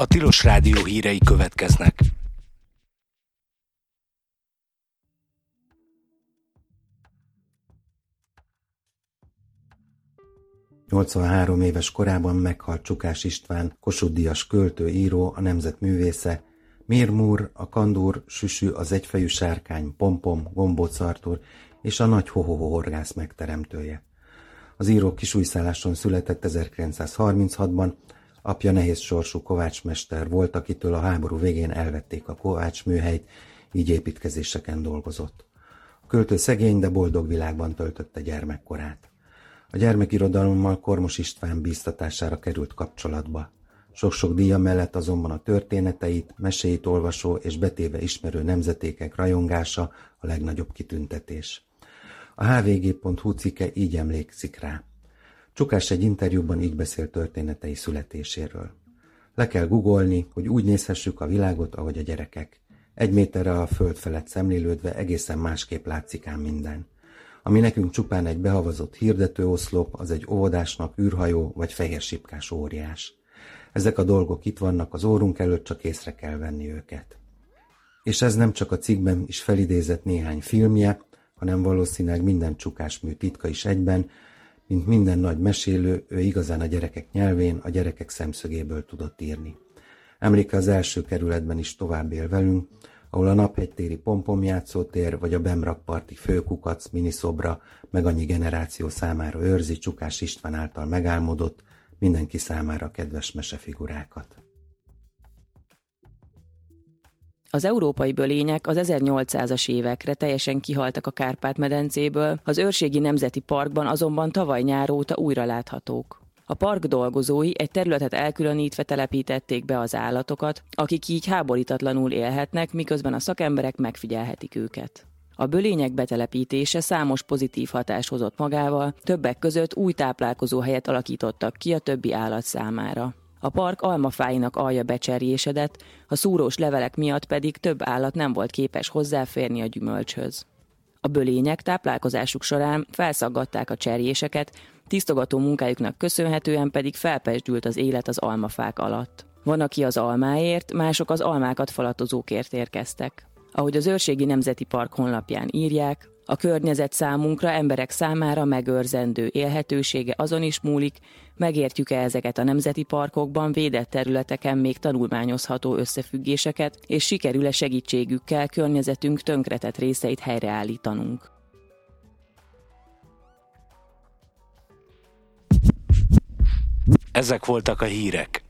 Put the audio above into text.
A Tilos Rádió hírei következnek. ...83 éves korában meghalt Csukás István, Kossuth-díjas költő, író, a nemzet művésze, Mir Mur, a Kandúr, Süsü, az egyfejű sárkány, Pompom, Gombóc Artúr és a nagy Hohoho horgász megteremtője. Az író Kisújszálláson született 1936-ban, apja nehéz sorsú kovácsmester volt, akitől a háború végén elvették a kovácsműhelyt, így építkezéseken dolgozott. A költő szegény, de boldog világban töltötte gyermekkorát. A gyermekirodalommal Kormos István bíztatására került kapcsolatba. Sok-sok díja mellett azonban a történeteit, meséit olvasó és betéve ismerő nemzetékek rajongása a legnagyobb kitüntetés. A hvg.hu cikke így emlékszik rá. Csukás egy interjúban így beszél történetei születéséről. Le kell googolni, hogy úgy nézhessük a világot, ahogy a gyerekek. 1 méterre a föld felett szemlélődve egészen másképp látszik ám minden. Ami nekünk csupán egy behavazott hirdetőoszlop, az egy óvodásnak űrhajó vagy fehérsipkás óriás. Ezek a dolgok itt vannak az órunk előtt, csak észre kell venni őket. És ez nem csak a cikkben is felidézett néhány filmje, hanem valószínűleg minden Csukás-mű titka is egyben, mint minden nagy mesélő, ő igazán a gyerekek nyelvén, a gyerekek szemszögéből tudott írni. Emléke az első kerületben is tovább él velünk, ahol a Naphegytéri Pompom játszótér vagy a Bemrakparti Főkukac miniszobra meg annyi generáció számára őrzi Csukás István által megálmodott, mindenki számára kedves mesefigurákat. Az európai bölények az 1800-as évekre teljesen kihaltak a Kárpát-medencéből, az Őrségi Nemzeti Parkban azonban tavaly nyár óta újra láthatók. A park dolgozói egy területet elkülönítve telepítették be az állatokat, akik így háborítatlanul élhetnek, miközben a szakemberek megfigyelhetik őket. A bölények betelepítése számos pozitív hatást hozott magával, többek között új táplálkozóhelyet alakítottak ki a többi állat számára. A park almafáinak alja becserjésedett, a szúrós levelek miatt pedig több állat nem volt képes hozzáférni a gyümölcshöz. A bölények táplálkozásuk során felszaggatták a cserjéseket, tisztogató munkájuknak köszönhetően pedig felpezsdült az élet az almafák alatt. Van, aki az almáért, mások az almákat falatozókért érkeztek. Ahogy az Őrségi Nemzeti Park honlapján írják, a környezet számunkra, emberek számára megőrzendő élhetősége azon is múlik, megértjük-e ezeket a nemzeti parkokban védett területeken még tanulmányozható összefüggéseket, és sikerül-e segítségükkel környezetünk tönkretett részeit helyreállítanunk. Ezek voltak a hírek.